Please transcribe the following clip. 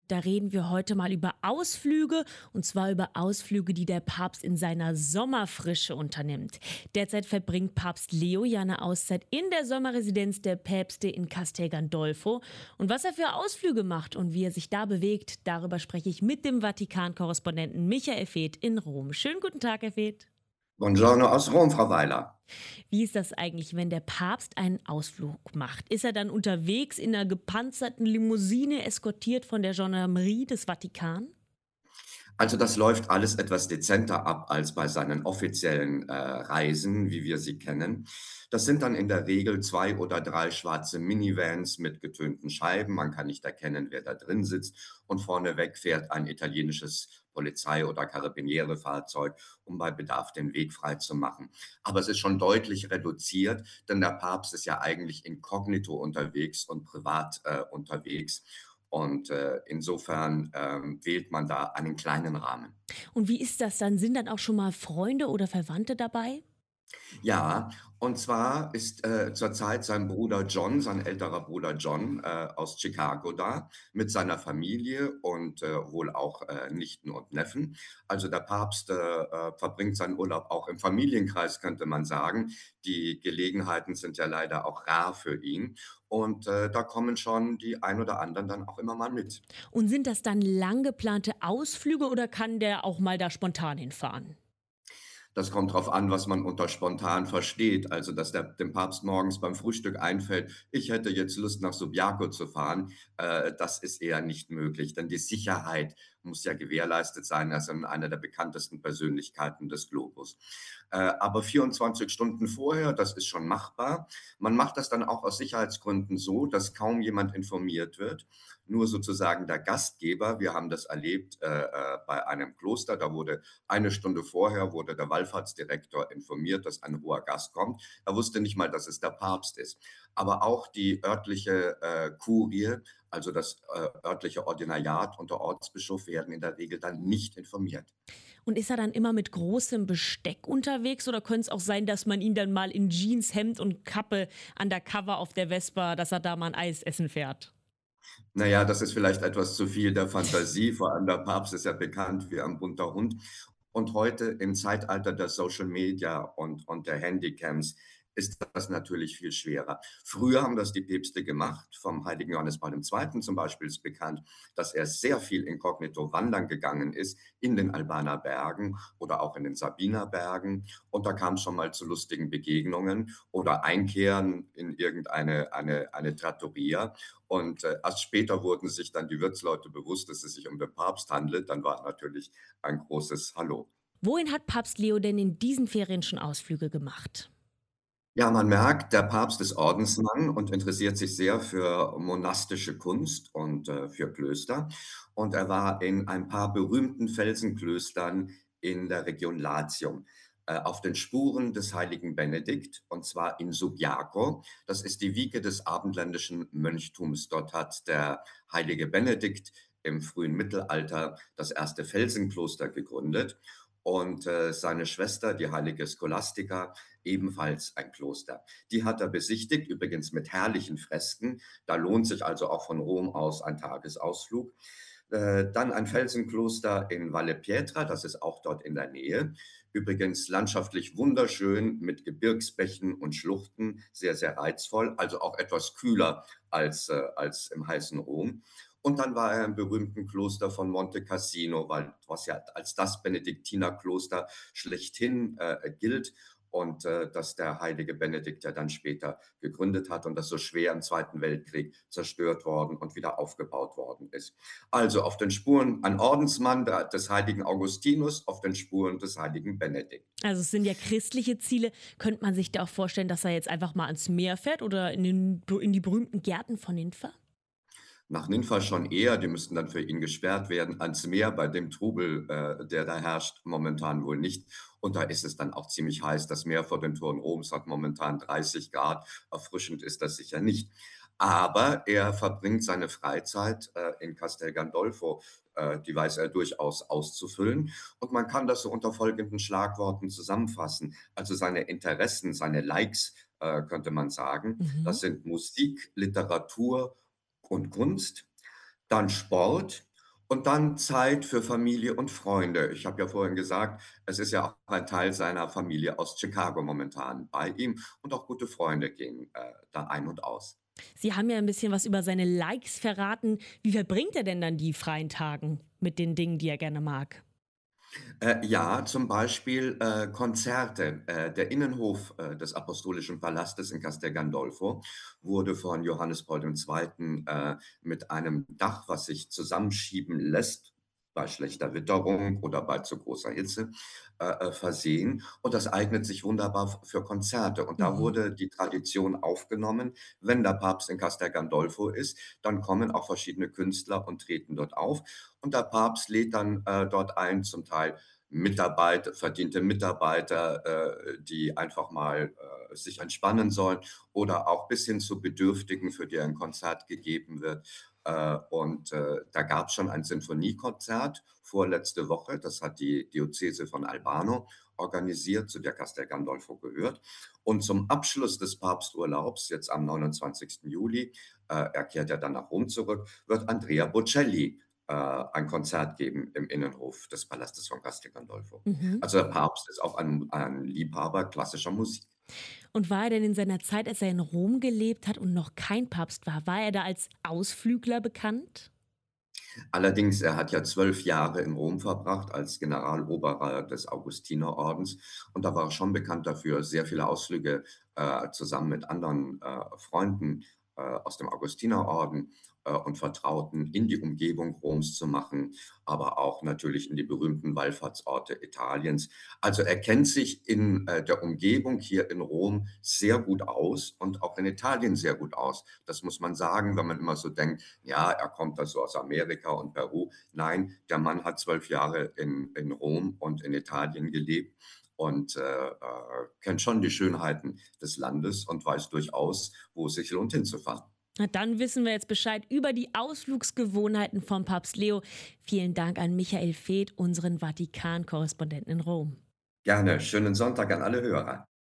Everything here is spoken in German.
Da reden wir heute mal über Ausflüge, und zwar über Ausflüge, die der Papst in seiner Sommerfrische unternimmt. Derzeit verbringt Papst Leo ja eine Auszeit in der Sommerresidenz der Päpste in Castel Gandolfo. Und was er für Ausflüge macht und wie er sich da bewegt, darüber spreche ich mit dem Vatikan-Korrespondenten Michael Feth in Rom. Schönen guten Tag, Herr Feth. Buongiorno aus Rom, Frau Weiler. Wie ist das eigentlich, wenn der Papst einen Ausflug macht? Ist er dann unterwegs in einer gepanzerten Limousine, eskortiert von der Gendarmerie des Vatikan? Also das läuft alles etwas dezenter ab als bei seinen offiziellen Reisen, wie wir sie kennen. Das sind dann in der Regel 2 oder 3 schwarze Minivans mit getönten Scheiben. Man kann nicht erkennen, wer da drin sitzt. Und vorneweg fährt ein italienisches Polizei- oder Carabiniere-Fahrzeug, um bei Bedarf den Weg freizumachen. Aber es ist schon deutlich reduziert, denn der Papst ist ja eigentlich inkognito unterwegs und privat unterwegs. Und insofern wählt man da einen kleinen Rahmen. Und wie ist das dann? Sind dann auch schon mal Freunde oder Verwandte dabei? Ja, und zwar ist zurzeit sein Bruder John, sein älterer Bruder John, aus Chicago da mit seiner Familie und wohl auch Nichten und Neffen. Also der Papst verbringt seinen Urlaub auch im Familienkreis, könnte man sagen. Die Gelegenheiten sind ja leider auch rar für ihn. Und da kommen schon die ein oder anderen dann auch immer mal mit. Und sind das dann lang geplante Ausflüge oder kann der auch mal da spontan hinfahren? Das kommt drauf an, was man unter spontan versteht. Also, dass dem Papst morgens beim Frühstück einfällt: „Ich hätte jetzt Lust, nach Subiaco zu fahren“, das ist eher nicht möglich, denn die Sicherheit muss ja gewährleistet sein. Er ist ja einer der bekanntesten Persönlichkeiten des Globus. Aber 24 Stunden vorher, das ist schon machbar. Man macht das dann auch aus Sicherheitsgründen so, dass kaum jemand informiert wird, nur sozusagen der Gastgeber. Wir haben das erlebt, bei einem Kloster, da wurde eine Stunde vorher wurde der Wallfahrtsdirektor informiert, dass ein hoher Gast kommt. Er wusste nicht mal, dass es der Papst ist. Aber auch die örtliche Kurie, also das örtliche Ordinariat und der Ortsbischof werden in der Regel dann nicht informiert. Und ist er dann immer mit großem Besteck unterwegs oder könnte es auch sein, dass man ihn dann mal in Jeans, Hemd und Kappe undercover auf der Vespa, dass er da mal ein Eis essen fährt? Na ja, das ist vielleicht etwas zu viel der Fantasie, vor allem der Papst ist ja bekannt wie ein bunter Hund. Und heute im Zeitalter der Social Media und der Handycams ist das natürlich viel schwerer. Früher haben das die Päpste gemacht. Vom heiligen Johannes Paul II. Zum Beispiel ist bekannt, dass er sehr viel inkognito wandern gegangen ist in den Albaner Bergen oder auch in den Sabiner Bergen. Und da kam es schon mal zu lustigen Begegnungen oder Einkehren in eine Trattoria. Und erst später wurden sich dann die Wirtsleute bewusst, dass es sich um den Papst handelt. Dann war natürlich ein großes Hallo. Wohin hat Papst Leo denn in diesen Ferien schon Ausflüge gemacht? Ja, man merkt, der Papst ist Ordensmann und interessiert sich sehr für monastische Kunst und für Klöster. Und er war in ein paar berühmten Felsenklöstern in der Region Latium, auf den Spuren des heiligen Benedikt, und zwar in Subiaco. Das ist die Wiege des abendländischen Mönchtums. Dort hat der heilige Benedikt im frühen Mittelalter das erste Felsenkloster gegründet. Und seine Schwester, die heilige Scholastica, ebenfalls ein Kloster. Die hat er besichtigt, übrigens mit herrlichen Fresken. Da lohnt sich also auch von Rom aus ein Tagesausflug. Dann ein Felsenkloster in Valle Pietra, das ist auch dort in der Nähe. Übrigens landschaftlich wunderschön mit Gebirgsbächen und Schluchten, sehr, sehr reizvoll, also auch etwas kühler als im heißen Rom. Und dann war er im berühmten Kloster von Monte Cassino, weil, was ja als das Benediktinerkloster schlechthin gilt und das der heilige Benedikt ja dann später gegründet hat und das so schwer im Zweiten Weltkrieg zerstört worden und wieder aufgebaut worden ist. Also auf den Spuren ein Ordensmann des heiligen Augustinus, auf den Spuren des heiligen Benedikt. Also es sind ja christliche Ziele. Könnte man sich da auch vorstellen, dass er jetzt einfach mal ans Meer fährt oder in die berühmten Gärten von Ninfa? Nach Ninfa schon eher, die müssten dann für ihn gesperrt werden, ans Meer bei dem Trubel, der da herrscht, momentan wohl nicht. Und da ist es dann auch ziemlich heiß. Das Meer vor den Toren Roms hat momentan 30 Grad. Erfrischend ist das sicher nicht. Aber er verbringt seine Freizeit in Castel Gandolfo. Die weiß er durchaus auszufüllen. Und man kann das so unter folgenden Schlagworten zusammenfassen. Also seine Interessen, seine Likes, könnte man sagen. Mhm. Das sind Musik, Literatur und Kunst, dann Sport Und dann Zeit für Familie und Freunde. Ich habe ja vorhin gesagt, es ist ja auch ein Teil seiner Familie aus Chicago momentan bei ihm und auch gute Freunde gehen, da ein und aus. Sie haben ja ein bisschen was über seine Likes verraten. Wie verbringt er denn dann die freien Tagen mit den Dingen, die er gerne mag? Ja, zum Beispiel, Konzerte. Der Innenhof, des Apostolischen Palastes in Castel Gandolfo wurde von Johannes Paul II., mit einem Dach, was sich zusammenschieben lässt bei schlechter Witterung oder bei zu großer Hitze, versehen. Und das eignet sich wunderbar für Konzerte. Und da Mhm. wurde die Tradition aufgenommen, wenn der Papst in Castel Gandolfo ist, dann kommen auch verschiedene Künstler und treten dort auf. Und der Papst lädt dann, dort ein, zum Teil verdiente Mitarbeiter, die einfach mal, sich entspannen sollen oder auch bis hin zu Bedürftigen, für die ein Konzert gegeben wird. Da gab es schon ein Sinfoniekonzert vorletzte Woche. Das hat die Diözese von Albano organisiert, zu der Castel Gandolfo gehört. Und zum Abschluss des Papsturlaubs, jetzt am 29. Juli, er kehrt ja dann nach Rom zurück, wird Andrea Bocelli ein Konzert geben im Innenhof des Palastes von Castel Gandolfo. Mhm. Also, der Papst ist auch ein Liebhaber klassischer Musik. Und war er denn in seiner Zeit, als er in Rom gelebt hat und noch kein Papst war er da als Ausflügler bekannt? Allerdings, er hat ja 12 Jahre in Rom verbracht als Generaloberer des Augustinerordens und da war er schon bekannt dafür, sehr viele Ausflüge, zusammen mit anderen, Freunden, aus dem Augustinerorden, und Vertrauten in die Umgebung Roms zu machen, aber auch natürlich in die berühmten Wallfahrtsorte Italiens. Also, er kennt sich in, der Umgebung hier in Rom sehr gut aus und auch in Italien sehr gut aus. Das muss man sagen, wenn man immer so denkt: „Ja, er kommt da so aus Amerika und Peru.“ Nein, der Mann hat 12 Jahre in Rom und in Italien gelebt und, kennt schon die Schönheiten des Landes und weiß durchaus, wo es sich lohnt, hinzufahren. Na, dann wissen wir jetzt Bescheid über die Ausflugsgewohnheiten von Papst Leo. Vielen Dank an Michael Feeth, unseren Vatikan-Korrespondenten in Rom. Gerne. Schönen Sonntag an alle Hörer.